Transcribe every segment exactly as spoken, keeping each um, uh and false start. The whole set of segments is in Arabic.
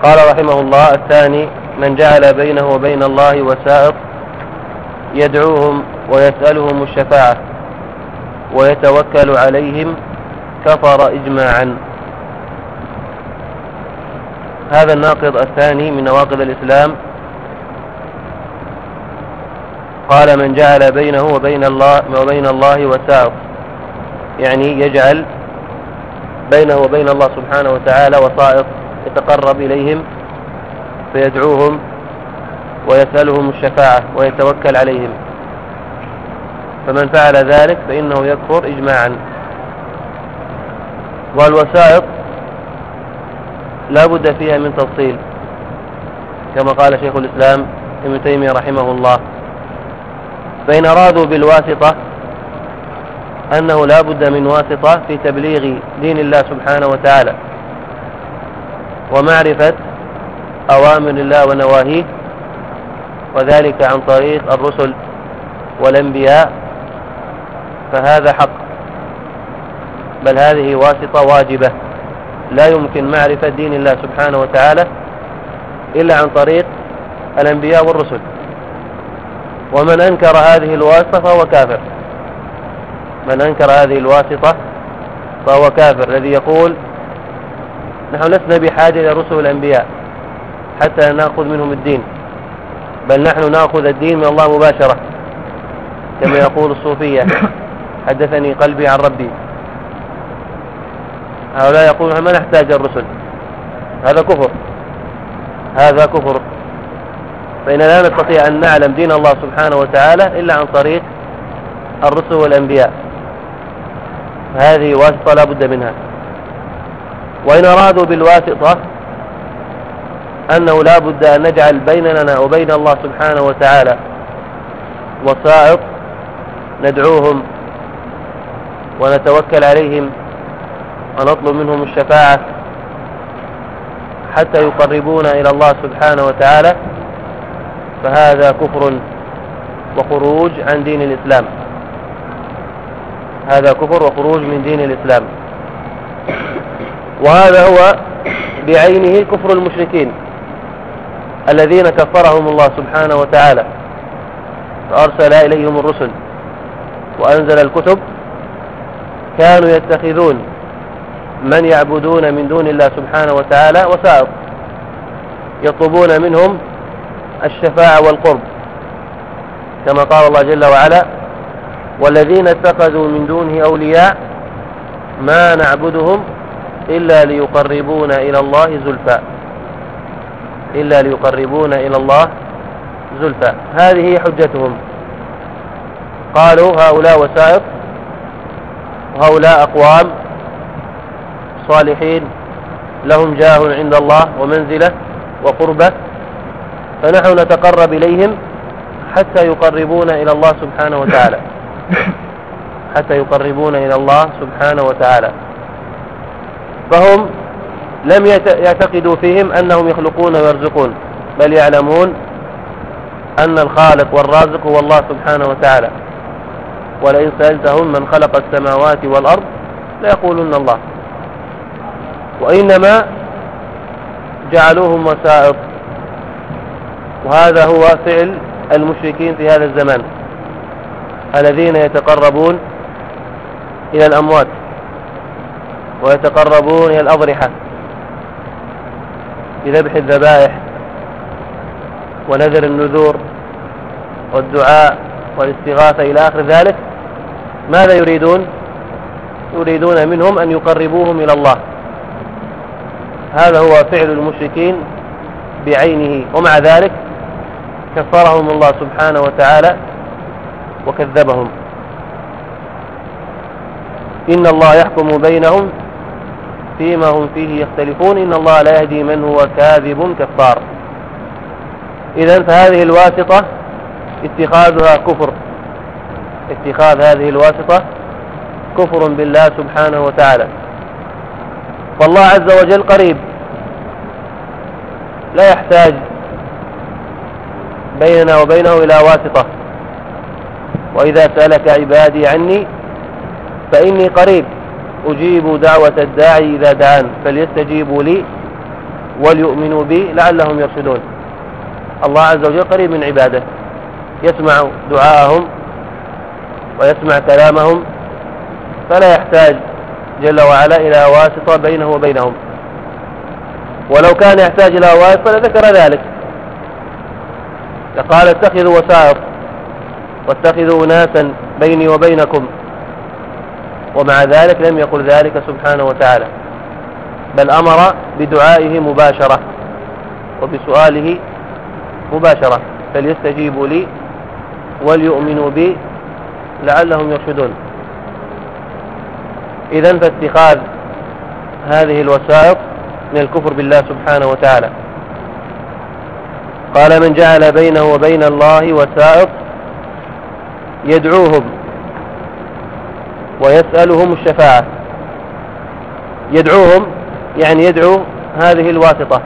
قال رحمه الله: الثاني من جعل بينه وبين الله وسائط يدعوهم ويسألهم الشفاعة ويتوكل عليهم كفر إجماعا. هذا الناقض الثاني من نواقض الإسلام. قال: من جعل بينه وبين الله وبين الله وسائط، يعني يجعل بينه وبين الله سبحانه وتعالى وسائط يتقرب إليهم فيدعوهم ويسألهم الشفاعة ويتوكل عليهم، فمن فعل ذلك فإنه يكفر إجماعا. والوسائط لا بد فيها من تفصيل، كما قال شيخ الإسلام ابن تيمية رحمه الله: فإن أرادوا بالواسطة أنه لا بد من واسطة في تبليغ دين الله سبحانه وتعالى ومعرفة أوامر الله ونواهيه، وذلك عن طريق الرسل والأنبياء، فهذا حق، بل هذه واسطة واجبة، لا يمكن معرفة دين الله سبحانه وتعالى إلا عن طريق الأنبياء والرسل. ومن أنكر هذه الواسطة فهو كافر. من أنكر هذه الواسطة فهو كافر، الذي يقول: نحن لسنا بحاجة إلى رسل الأنبياء حتى نأخذ منهم الدين، بل نحن نأخذ الدين من الله مباشرة، كما يقول الصوفية: حدثني قلبي عن ربي. هؤلاء يقولون: ما نحتاج الرسل. هذا كفر، هذا كفر. فإن لا نستطيع أن نعلم دين الله سبحانه وتعالى إلا عن طريق الرسل والأنبياء، هذه واسطة لا بد منها. وإن أرادوا بالواسطة أنه لا بد أن نجعل بيننا وبين الله سبحانه وتعالى وسائط ندعوهم ونتوكل عليهم ونطلب منهم الشفاعة حتى يقربونا إلى الله سبحانه وتعالى، فهذا كفر وخروج عن دين الإسلام. هذا كفر وخروج من دين الإسلام، وهذا هو بعينه كفر المشركين الذين كفرهم الله سبحانه وتعالى، فأرسل إليهم الرسل وأنزل الكتب. كانوا يتخذون من يعبدون من دون الله سبحانه وتعالى وسائط، يطلبون منهم الشفاعة والقرب، كما قال الله جل وعلا: والذين اتخذوا من دونه أولياء ما نعبدهم إلا ليقربونا إلى الله زلفى إلا ليقربونا إلى الله زلفى هذه هي حجتهم. قالوا: هؤلاء وسائط، وهؤلاء أقوام صالحين لهم جاه عند الله ومنزلة وقربة، فنحن نتقرب إليهم حتى يقربون إلى الله سبحانه وتعالى حتى يقربون إلى الله سبحانه وتعالى. فهم لم يعتقدوا فيهم أنهم يخلقون ويرزقون، بل يعلمون أن الخالق والرازق هو الله سبحانه وتعالى. ولئن سألتهم من خلق السماوات والأرض ليقولون الله. وإنما جعلوهم وسائط، وهذا هو فعل المشركين في هذا الزمان الذين يتقربون إلى الأموات ويتقربون إلى الأضرحة بذبح الذبائح ونذر النذور والدعاء والاستغاثة إلى آخر ذلك. ماذا يريدون؟ يريدون منهم أن يقربوهم إلى الله. هذا هو فعل المشركين بعينه، ومع ذلك كفرهم الله سبحانه وتعالى وكذبهم. إن الله يحكم بينهم فيما هم فيه يختلفون إن الله لا يهدي من هو كاذب كفار. إذن فهذه الواسطة اتخاذها كفر، اتخاذ هذه الواسطة كفر بالله سبحانه وتعالى. فالله عز وجل قريب، لا يحتاج بيننا وبينه إلى واسطة. وإذا سألك عبادي عني فإني قريب أجيب دعوة الداعي إذا دعان فليستجيبوا لي وليؤمنوا بي لعلهم يرشدون. الله عز وجل قريب من عباده، يسمع دعاءهم ويسمع كلامهم، فلا يحتاج جل وعلا إلى واسطة بينه وبينهم، ولو كان يحتاج إلى واسطة لذكر ذلك، لقال اتخذوا وسائط واتخذوا ناسا بيني وبينكم، ومع ذلك لم يقل ذلك سبحانه وتعالى، بل أمر بدعائه مباشرة وبسؤاله مباشرة، فليستجيبوا لي وليؤمنوا بي لعلهم يرشدون. إذن فاتخاذ هذه الوسائط من الكفر بالله سبحانه وتعالى. قال من جعل بينه وبين الله وسائط يدعوهم ويسألهم الشفاعة. يدعوهم يعني يدعو هذه الواسطة،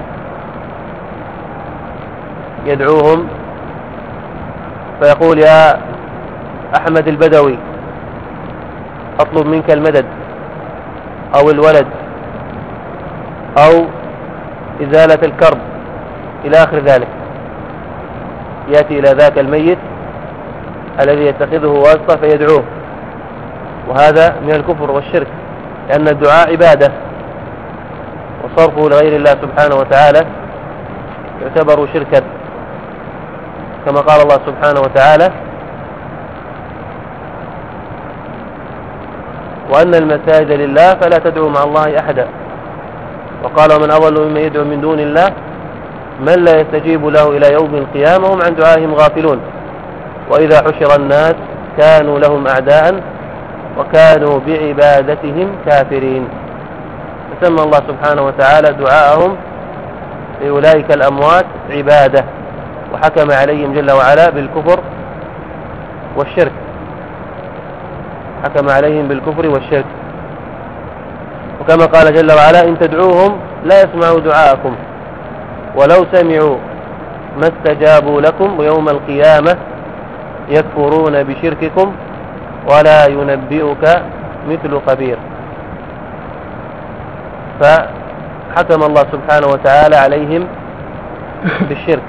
يدعوهم فيقول يا أحمد البدوي أطلب منك المدد أو الولد أو إزالة الكرب إلى آخر ذلك. يأتي إلى ذاك الميت الذي يتخذه واسطة فيدعوه، وهذا من الكفر والشرك، لأن الدعاء عبادة، وصرفه لغير الله سبحانه وتعالى يعتبر شركا، كما قال الله سبحانه وتعالى وأن المساجد لله فلا تدعوا مع الله أحدا، وقال ومن أضل ممن يدعو من دون الله من لا يستجيب له إلى يوم القيامة هم عن دعائهم غافلون وإذا حشر الناس كانوا لهم أعداء وكانوا بعبادتهم كافرين. فسمى الله سبحانه وتعالى دعاءهم لأولئك الأموات عبادة، وحكم عليهم جل وعلا بالكفر والشرك، حكم عليهم بالكفر والشرك. وكما قال جل وعلا إن تدعوهم لا يسمعوا دعاءكم ولو سمعوا ما استجابوا لكم ويوم القيامة يكفرون بشرككم ولا ينبئك مثل خبير. فحكم الله سبحانه وتعالى عليهم بالشرك.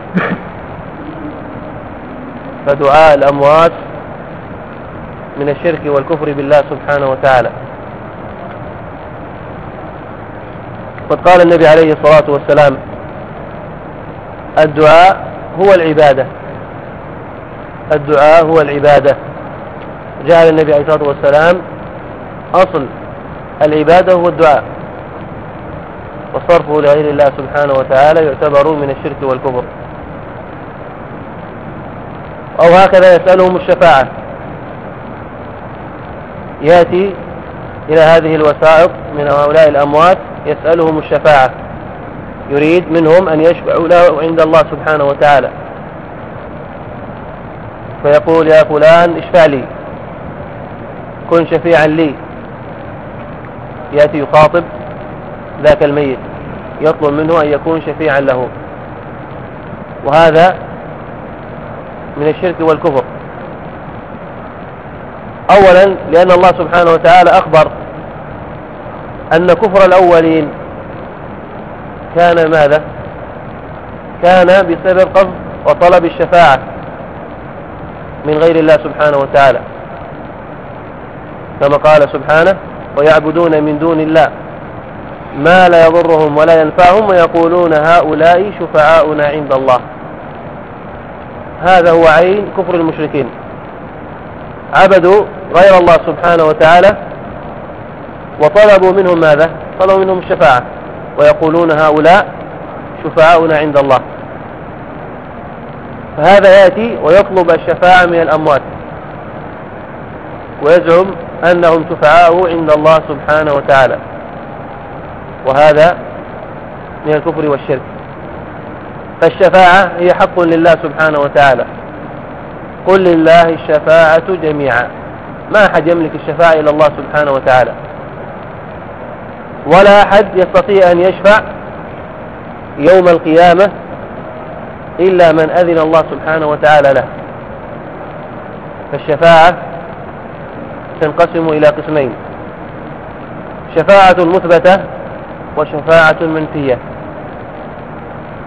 فدعاء الأموات من الشرك والكفر بالله سبحانه وتعالى. قد قال النبي عليه الصلاة والسلام الدعاء هو العبادة، الدعاء هو العبادة. جعل النبي عليه الصلاة والسلام أصل العبادة هو الدعاء، وصرفه لغير الله سبحانه وتعالى يعتبر من الشرك والكفر. أو هكذا يسألهم الشفاعة، يأتي إلى هذه الوسائط من هؤلاء الأموات يسألهم الشفاعة، يريد منهم أن يشفعوا له عند الله سبحانه وتعالى، فيقول يا فلان اشفع لي كن شفيعا لي. يأتي يخاطب ذاك الميت يطلب منه أن يكون شفيعا له، وهذا من الشرك والكفر. أولا لأن الله سبحانه وتعالى أخبر أن كفر الأولين كان ماذا؟ كان بسبب قصد وطلب الشفاعة من غير الله سبحانه وتعالى، كما قال سبحانه ويعبدون من دون الله ما لا يضرهم ولا ينفعهم ويقولون هؤلاء شفعاؤنا عند الله. هذا هو عين كفر المشركين، عبدوا غير الله سبحانه وتعالى وطلبوا منهم ماذا؟ طلبوا منهم الشفاعة، ويقولون هؤلاء شفعاؤنا عند الله. فهذا يأتي ويطلب الشفاعة من الأموات ويزعم أنهم شفعاؤه عند الله سبحانه وتعالى، وهذا من الكفر والشرك. فالشفاعة هي حق لله سبحانه وتعالى، قل لله الشفاعة جميعا، ما أحد يملك الشفاعة إلا الله سبحانه وتعالى، ولا أحد يستطيع أن يشفع يوم القيامة إلا من أذن الله سبحانه وتعالى له. فالشفاعة تنقسم إلى قسمين: شفاعة مثبتة وشفاعة منفية.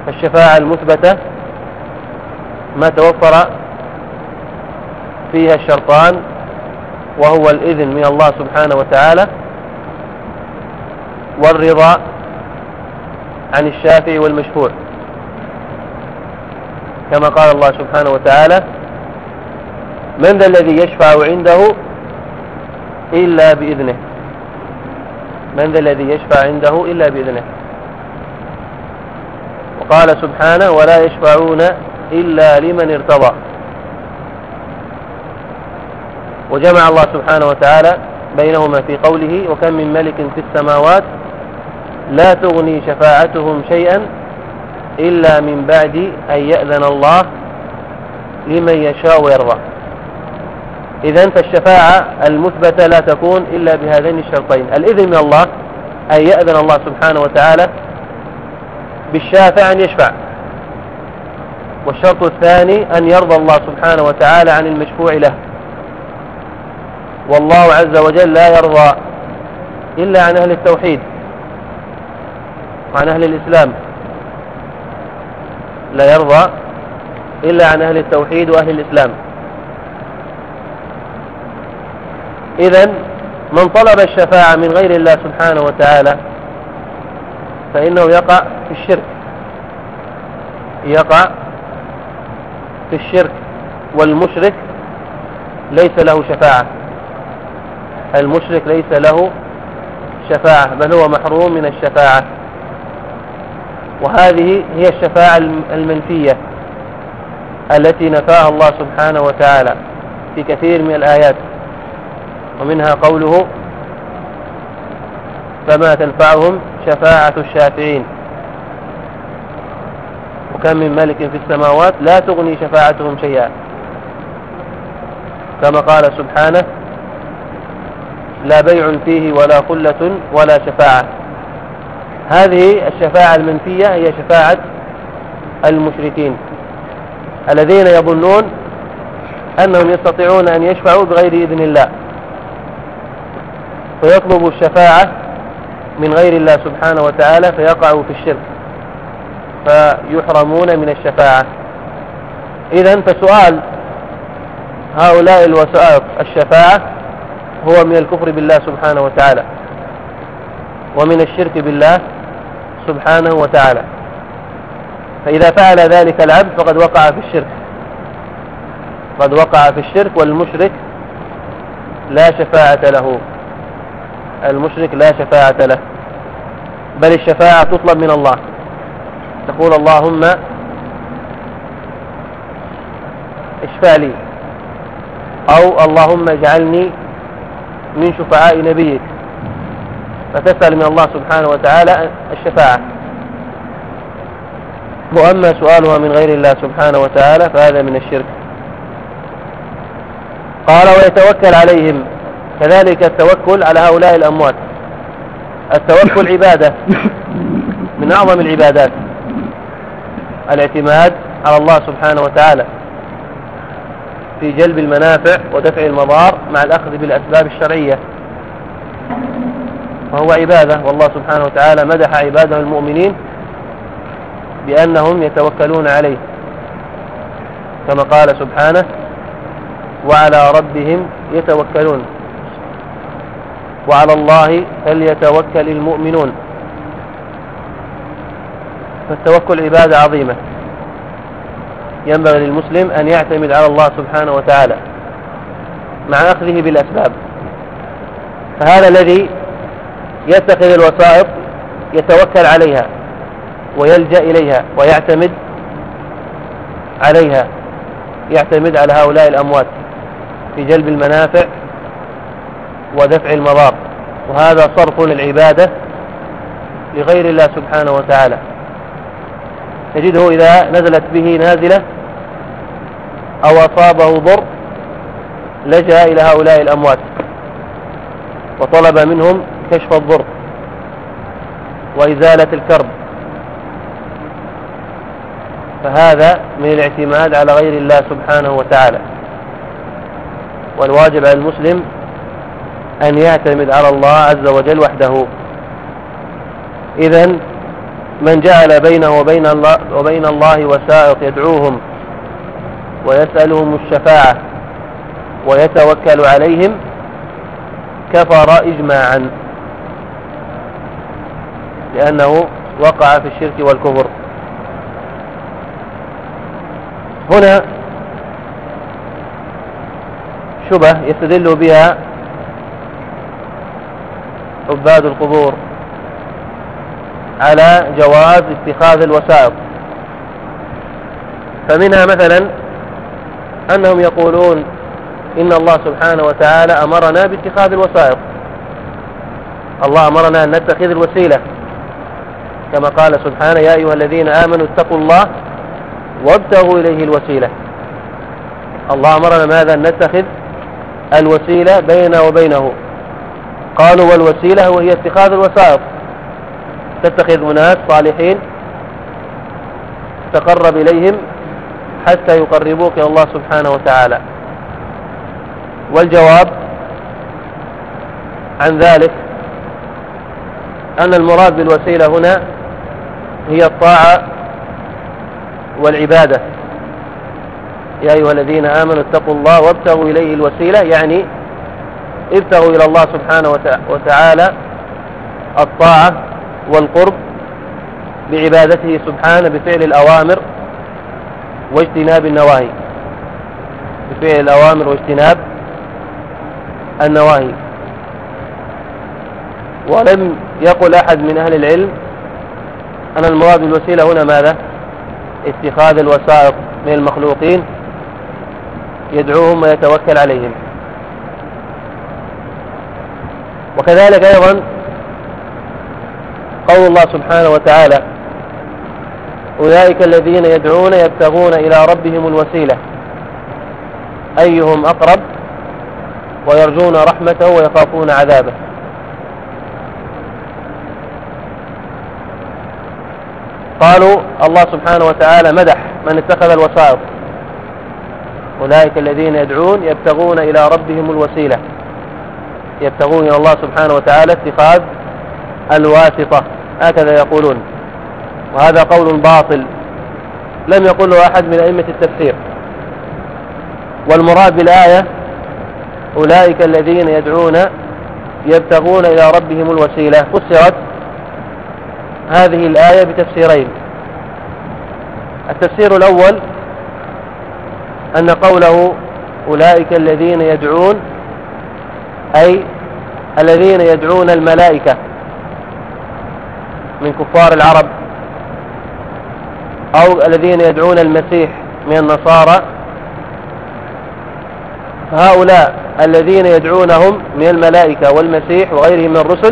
الشفاعة المثبتة ما توفر فيها الشرطان، وهو الإذن من الله سبحانه وتعالى والرضا عن الشافع والمشفوع، كما قال الله سبحانه وتعالى: من ذا الذي يشفع عنده إلا بإذنه. من ذا الذي يشفع عنده إلا بإذنه. وقال سبحانه: ولا يشفعون إلا لمن ارتضى. وجمع الله سبحانه وتعالى بينهما في قوله: وكم من ملك في السماوات لا تغني شفاعتهم شيئا إلا من بعد أن يأذن الله لمن يشاء ويرضى. إذن فالشفاعة المثبتة لا تكون إلا بهذين الشرطين: الإذن من الله، أن يأذن الله سبحانه وتعالى بالشافع أن يشفع، والشرط الثاني أن يرضى الله سبحانه وتعالى عن المشفوع له. والله عز وجل لا يرضى إلا عن أهل التوحيد وعن أهل الإسلام، لا يرضى إلا عن أهل التوحيد وأهل الإسلام. إذن من طلب الشفاعة من غير الله سبحانه وتعالى فإنه يقع في الشرك، يقع في الشرك. والمشرك ليس له شفاعة، المشرك ليس له شفاعة، بل هو محروم من الشفاعة. وهذه هي الشفاعة المنفية التي نفاها الله سبحانه وتعالى في كثير من الآيات، ومنها قوله: فما تنفعهم شفاعة الشافعين. وكم من ملك في السماوات لا تغني شفاعتهم شيئا، كما قال سبحانه: لا بيع فيه ولا خلة ولا شفاعة. هذه الشفاعة المنفية هي شفاعة المشركين الذين يظنون أنهم يستطيعون أن يشفعوا بغير إذن الله، فيطلبوا الشفاعة من غير الله سبحانه وتعالى فيقعوا في الشرك فيحرمون من الشفاعة. إذن فسؤال هؤلاء الوسائط الشفاعة هو من الكفر بالله سبحانه وتعالى ومن الشرك بالله سبحانه وتعالى. فإذا فعل ذلك العبد فقد وقع في الشرك، قد وقع في الشرك. والمشرك لا شفاعة له، المشرك لا شفاعة له، بل الشفاعة تطلب من الله. تقول: اللهم اشفع لي، أو اللهم اجعلني من شفعاء نبيك، فتسأل من الله سبحانه وتعالى الشفاعة. وأما سؤالها من غير الله سبحانه وتعالى فهذا من الشرك. قال: ويتوكل عليهم. كذلك التوكل على هؤلاء الأموات. التوكل عبادة من أعظم العبادات، الاعتماد على الله سبحانه وتعالى في جلب المنافع ودفع المضار مع الأخذ بالأسباب الشرعية، وهو عبادة. والله سبحانه وتعالى مدح عباده المؤمنين بأنهم يتوكلون عليه، كما قال سبحانه: وعلى ربهم يتوكلون وعلى الله فليتوكل المؤمنون. فالتوكل عبادة عظيمة، ينبغي للمسلم أن يعتمد على الله سبحانه وتعالى مع أخذه بالأسباب. فهذا الذي يتخذ الوسائط يتوكل عليها ويلجأ إليها ويعتمد عليها، يعتمد على هؤلاء الأموات في جلب المنافع ودفع المضار، وهذا صرف للعبادة لغير الله سبحانه وتعالى. تجده إذا نزلت به نازلة أو أصابه ضر لجأ إلى هؤلاء الأموات وطلب منهم كشف الضر وإزالة الكرب، فهذا من الاعتماد على غير الله سبحانه وتعالى. والواجب على المسلم أن يعتمد على الله عز وجل وحده. إذن من جعل بينه وبين الله, وبين الله وسائط يدعوهم ويسألهم الشفاعة ويتوكل عليهم كفر إجماعا، لأنه وقع في الشرك والكفر. هنا شبه يستدل بها عباد القبور على جواز اتخاذ الوسائط. فمنها مثلا أنهم يقولون إن الله سبحانه وتعالى أمرنا باتخاذ الوسائط، الله أمرنا أن نتخذ الوسيلة كما قال سبحانه يا أيها الذين آمنوا اتقوا الله وابتغوا إليه الوسيلة. الله أمرنا ماذا؟ أن نتخذ الوسيلة بيننا وبينه. قالوا والوسيلة وهي اتخاذ الوسائط، تتخذ أناس صالحين تقرب إليهم حتى يقربوك إلى الله سبحانه وتعالى. والجواب عن ذلك أن المراد بالوسيلة هنا هي الطاعة والعبادة. يا أيها الذين آمنوا اتقوا الله وابتغوا إليه الوسيلة، يعني ابتغوا إلى الله سبحانه وتعالى الطاعة والقرب بعبادته سبحانه بفعل الأوامر واجتناب النواهي، بفعل الأوامر واجتناب النواهي. ولم يقل أحد من أهل العلم أن المراد بالوسيلة هنا ماذا؟ اتخاذ الوسائط من المخلوقين يدعوهم ويتوكل عليهم. وكذلك أيضا قول الله سبحانه وتعالى أولئك الذين يدعون يبتغون إلى ربهم الوسيلة أيهم أقرب ويرجون رحمته ويخافون عذابه. قالوا الله سبحانه وتعالى مدح من اتخذ الوسائط، أولئك الذين يدعون يبتغون إلى ربهم الوسيلة، يبتغون إلى الله سبحانه وتعالى اتخاذ الواسطة، هكذا يقولون. وهذا قول باطل لم يقله أحد من أئمة التفسير. والمراد بالآية أولئك الذين يدعون يبتغون إلى ربهم الوسيلة. فسرت هذه الآية بتفسيرين. التفسير الأول أن قوله أولئك الذين يدعون أي الذين يدعون الملائكة من كفار العرب، أو الذين يدعون المسيح من النصارى، فهؤلاء الذين يدعونهم من الملائكة والمسيح وغيرهم من الرسل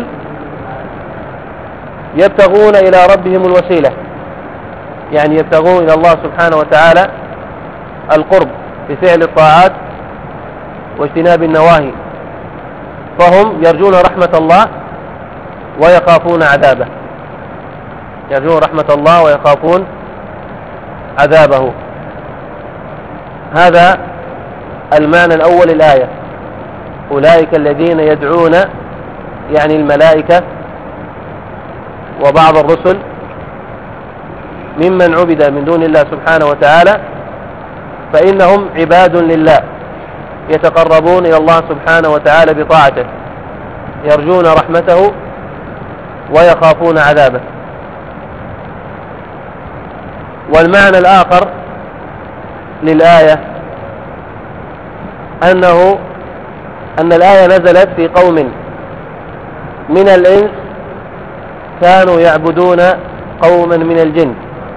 يبتغون إلى ربهم الوسيلة، يعني يبتغون إلى الله سبحانه وتعالى القرب بفعل الطاعات واجتناب النواهي، فهم يرجون رحمة الله ويخافون عذابه، يرجون رحمة الله ويخافون عذابه. هذا المعنى الأول الآية، أولئك الذين يدعون يعني الملائكة وبعض الرسل ممن عبد من دون الله سبحانه وتعالى، فإنهم عباد لله يتقربون إلى الله سبحانه وتعالى بطاعته، يرجون رحمته ويخافون عذابه. والمعنى الآخر للآية أنه أن الآية نزلت في قوم من الإنس كانوا يعبدون قوما من الجن،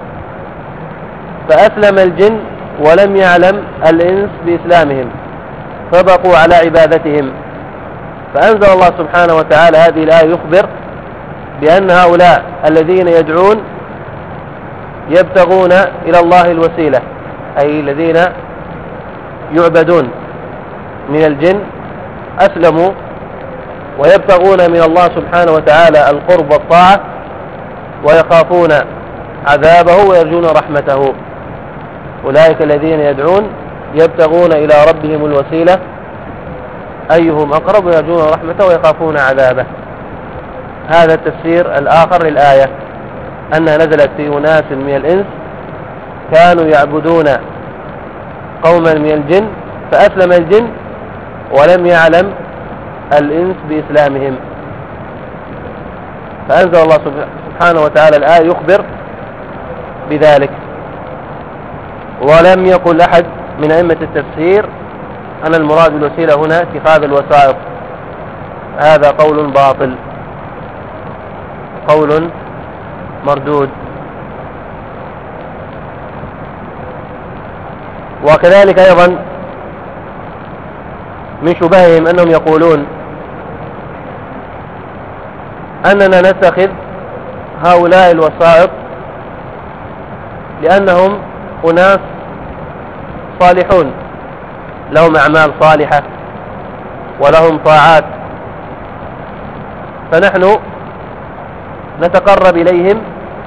فأسلم الجن ولم يعلم الإنس بإسلامهم فبقوا على عبادتهم، فأنزل الله سبحانه وتعالى هذه الآية يخبر بأن هؤلاء الذين يدعون يبتغون إلى الله الوسيلة، أي الذين يعبدون من الجن أسلموا ويبتغون من الله سبحانه وتعالى القرب والطاعة ويخافون عذابه ويرجون رحمته. أولئك الذين يدعون يبتغون إلى ربهم الوسيلة أيهم أقرب ويرجون رحمته ويخافون عذابه. هذا التفسير الآخر للآية. أنها نزلت في أناس من الإنس كانوا يعبدون قوما من الجن فأسلم الجن ولم يعلم الإنس بإسلامهم، فأنزل الله سبحانه وتعالى الآية يخبر بذلك. ولم يقل أحد من أئمة التفسير أن المراد بالوسيلة هنا اتخاذ الوسائط، هذا قول باطل، قول مردود. وكذلك أيضا من شبههم أنهم يقولون أننا نتخذ هؤلاء الوسائط لأنهم أناس صالحون لهم أعمال صالحة ولهم طاعات، فنحن نتقرب إليهم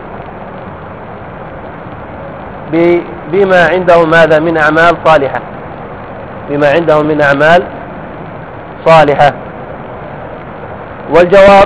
بما عندهم ماذا من أعمال صالحة، بما عندهم من أعمال صالحة. والجواب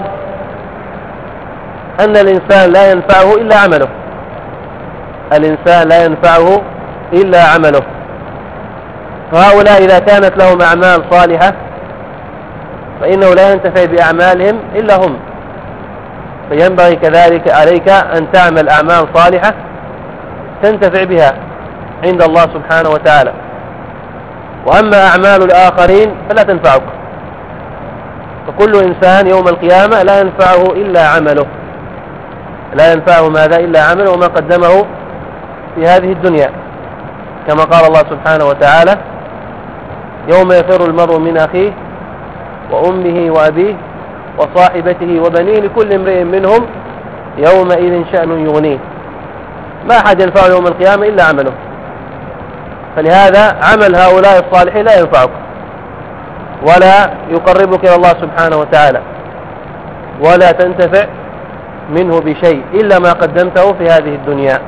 أن الإنسان لا ينفعه إلا عمله، الإنسان لا ينفعه إلا عمله. فهؤلاء إذا كانت لهم أعمال صالحة فإنه لا ينتفع بأعمالهم إلا هم، فينبغي كذلك عليك أن تعمل أعمال صالحة تنتفع بها عند الله سبحانه وتعالى. وأما أعمال الآخرين فلا تنفعك، فكل إنسان يوم القيامة لا ينفعه إلا عمله، لا ينفعه ماذا إلا عمله وما قدمه في هذه الدنيا، كما قال الله سبحانه وتعالى يوم يفر المرء من أخيه وأمه وأبيه وصاحبته وبنيه لكل امرئ منهم يومئذ شأن يغنيه، ما أحد ينفعه يوم القيامة إلا عمله. فلهذا عمل هؤلاء الصالحين لا ينفعك ولا يقربك إلى الله سبحانه وتعالى، ولا تنتفع منه بشيء إلا ما قدمته في هذه الدنيا.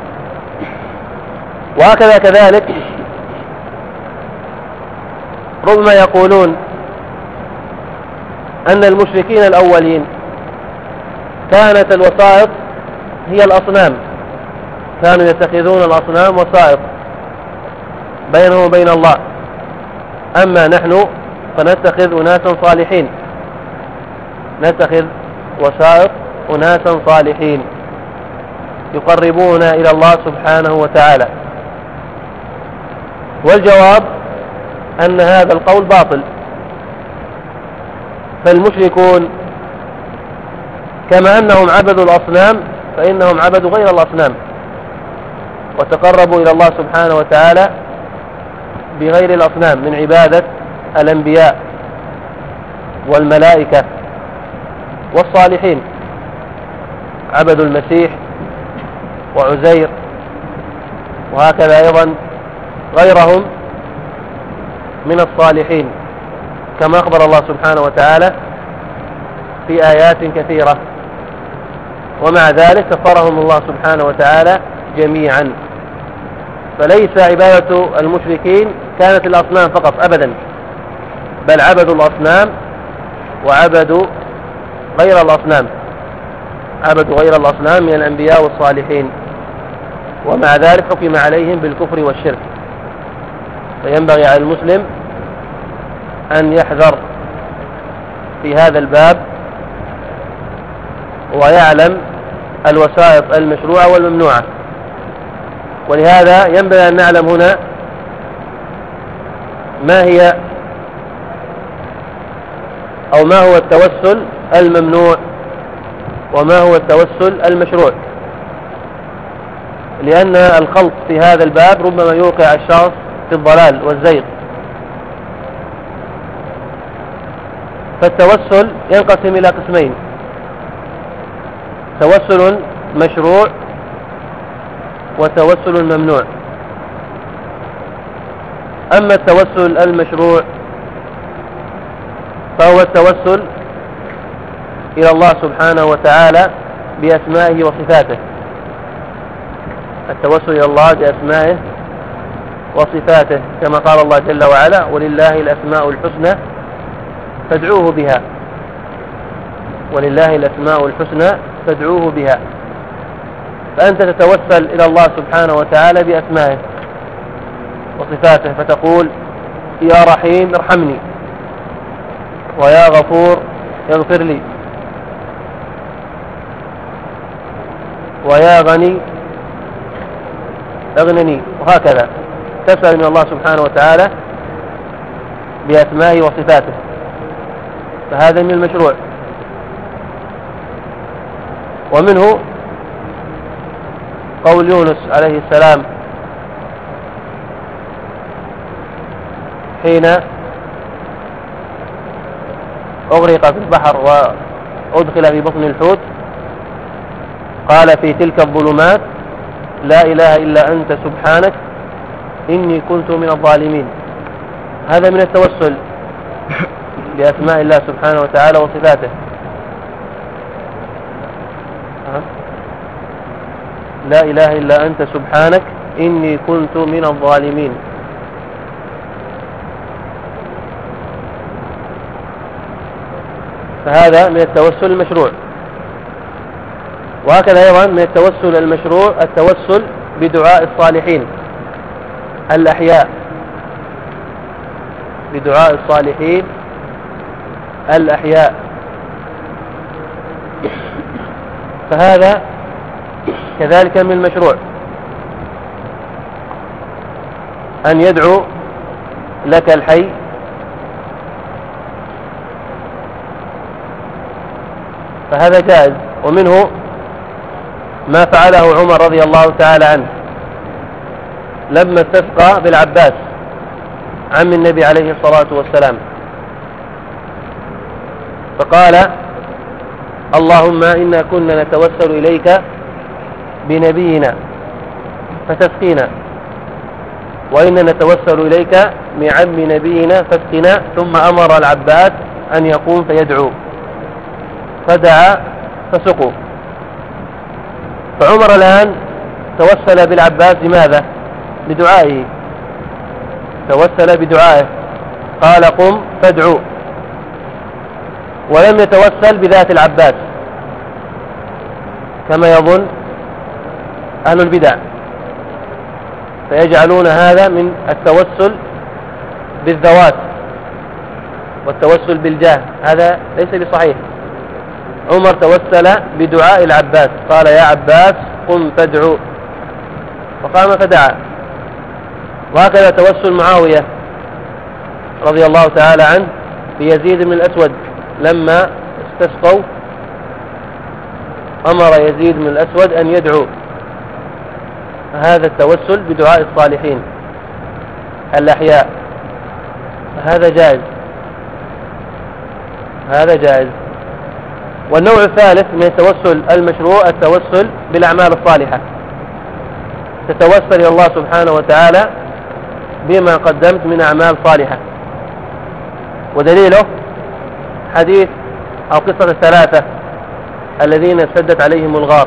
وهكذا كذلك ربما يقولون أن المشركين الأولين كانت الوسائط هي الأصنام، كانوا يتخذون الأصنام وسائط بينهم وبين الله، أما نحن فنتخذ أناسا صالحين، نتخذ وسائط أناسا صالحين يقربون إلى الله سبحانه وتعالى. والجواب أن هذا القول باطل، فالمشركون كما أنهم عبدوا الأصنام فإنهم عبدوا غير الأصنام وتقربوا إلى الله سبحانه وتعالى بغير الأصنام من عبادة الأنبياء والملائكة والصالحين، عبدوا المسيح وعزير وهكذا أيضا غيرهم من الصالحين، كما أخبر الله سبحانه وتعالى في آيات كثيرة. ومع ذلك كفرهم الله سبحانه وتعالى جميعا. فليس عبادة المشركين كانت الأصنام فقط أبدا، بل عبدوا الأصنام وعبدوا غير الأصنام، عبدوا غير الأصنام من الأنبياء والصالحين، ومع ذلك حكم عليهم بالكفر والشرك. فينبغي على المسلم أن يحذر في هذا الباب ويعلم الوسائط المشروعة والممنوعة. ولهذا ينبغي أن نعلم هنا ما هي أو ما هو التوسل الممنوع وما هو التوسل المشروع، لأن الخلط في هذا الباب ربما يوقع الشخص في الضلال والزيغ. فالتوسل ينقسم إلى قسمين: توسل مشروع وتوسل ممنوع. أما التوسل المشروع فهو التوسل إلى الله سبحانه وتعالى بأسمائه وصفاته، التوسل إلى الله بأسمائه وصفاته، كما قال الله جل وعلا: ولله الأسماء الحسنى فادعوه بها، ولله الأسماء الحسنى فادعوه بها. فأنت تتوسل إلى الله سبحانه وتعالى بأسمائه وصفاته، فتقول يا رحيم ارحمني، ويا غفور اغفر لي، ويا غني اغنني، وهكذا تسأل من الله سبحانه وتعالى بأسمائه وصفاته، فهذا من المشروع. ومنه قول يونس عليه السلام حين أغرق في البحر وأدخل في بطن الحوت، قال في تلك الظلمات لا إله إلا أنت سبحانك إني كنت من الظالمين. هذا من التوسل بأسماء الله سبحانه وتعالى وصفاته. لا إله إلا أنت سبحانك إني كنت من الظالمين. فهذا من التوسل المشروع. وهكذا أيضا من التوسل المشروع التوسل بدعاء الصالحين الأحياء، بدعاء الصالحين الأحياء. فهذا كذلك من المشروع أن يدعو لك الحي فهذا جائز. ومنه ما فعله عمر رضي الله تعالى عنه لما استسقى بالعباس عم النبي عليه الصلاة والسلام، فقال اللهم إنا كنا نتوسل إليك بنبينا فتسقينا، وإنا نتوسل إليك بعم نبينا فاسقنا. ثم أمر العباس أن يقوم فيدعو، فدعا فسقوا. فعمر الآن توسل بالعباس لماذا؟ بدعائه، توسل بدعائه، قال قم فادعو، ولم يتوسل بذات العباس كما يظن أهل البدع، فيجعلون هذا من التوسل بالذوات والتوسل بالجاه، هذا ليس بصحيح. عمر توسل بدعاء العباس، قال يا عباس قم فادعو، فقام فدعا. وهكذا توسل معاوية رضي الله تعالى عنه بيزيد بن الأسود لما استسقوا، أمر يزيد بن الأسود أن يدعو. هذا التوسل بدعاء الصالحين الأحياء، هذا جائز، هذا جائز. والنوع الثالث من التوسل المشروع التوسل بالأعمال الصالحة، تتوسل إلى الله سبحانه وتعالى بما قدمت من أعمال صالحة. ودليله حديث أو قصة الثلاثة الذين اشتدت عليهم الغار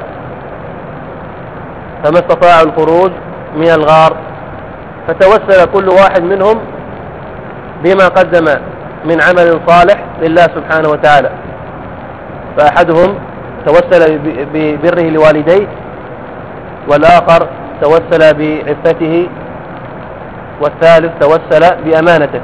فما استطاعوا الخروج من الغار، فتوسل كل واحد منهم بما قدم من عمل صالح لله سبحانه وتعالى. فأحدهم توسل ببره لوالديه، والآخر توسل بعفته، والثالث توسل بأمانته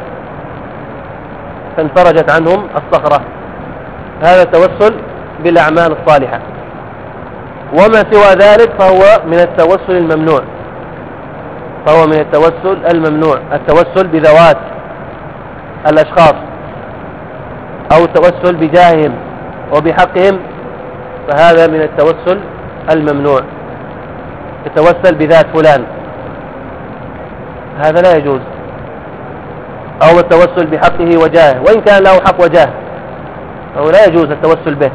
فانفرجت عنهم الصخرة. هذا التوسل بالأعمال الصالحة. وما سوى ذلك فهو من التوسل الممنوع، فهو من التوسل الممنوع التوسل بذوات الأشخاص أو التوسل بجاههم وبحقهم، فهذا من التوسل الممنوع. يتوسل بذات فلان، هذا لا يجوز. أو التوسل بحقه وجاهه، وإن كان له حق وجاه فهو لا يجوز التوسل به.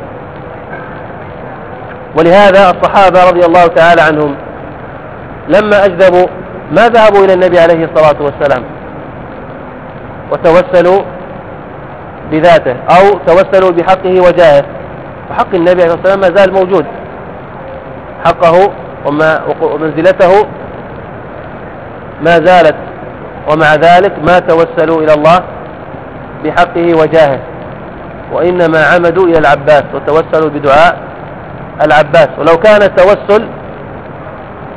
ولهذا الصحابة رضي الله تعالى عنهم لما أجذبوا ما ذهبوا إلى النبي عليه الصلاة والسلام وتوسلوا بذاته أو توسلوا بحقه وجاهه، وحق النبي عليه الصلاة والسلام ما زال موجود، حقه ومنزلته ما زالت، ومع ذلك ما توسلوا إلى الله بحقه وجاهه، وإنما عمدوا إلى العباس وتوسلوا بدعاء العباس. ولو كان التوسل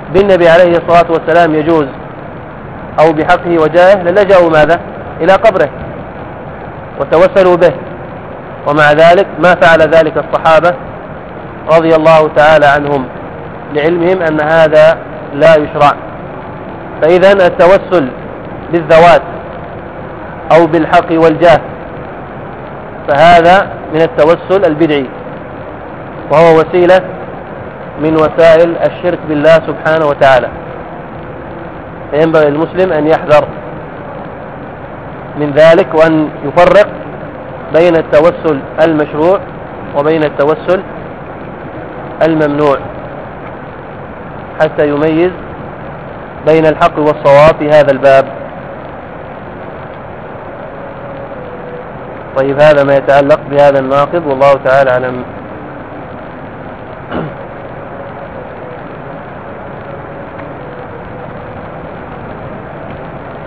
بالنبي عليه الصلاة والسلام يجوز أو بحقه وجاهه للجأوا ماذا؟ إلى قبره وتوسلوا به، ومع ذلك ما فعل ذلك الصحابة رضي الله تعالى عنهم لعلمهم أن هذا لا يشرع. فإذا التوسل بالذوات أو بالحق والجاه فهذا من التوسل البدعي، وهو وسيلة من وسائل الشرك بالله سبحانه وتعالى. فينبغي للمسلم أن يحذر من ذلك، وأن يفرق بين التوسل المشروع وبين التوسل الممنوع حتى يميز بين الحق والصواب في هذا الباب. طيب، هذا ما يتعلق بهذا الناقض، والله تعالى أعلم.